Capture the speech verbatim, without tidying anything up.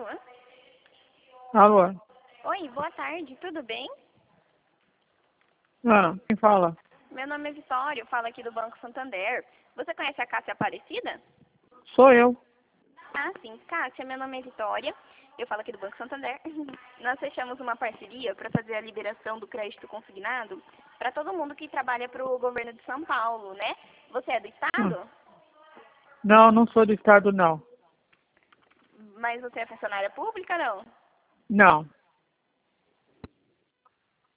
Alô? Alô? Oi, boa tarde, tudo bem? Ah, quem fala? Meu nome é Vitória, eu falo aqui do Banco Santander. Você conhece a Cássia Aparecida? Sou eu. Ah, sim. Cássia, meu nome é Vitória, eu falo aqui do Banco Santander. Nós fechamos uma parceria para fazer a liberação do crédito consignado para todo mundo que trabalha para o governo de São Paulo, né? Você é do Hum. Estado? Não, não sou do estado, não. Mas você é funcionária pública, não? Não.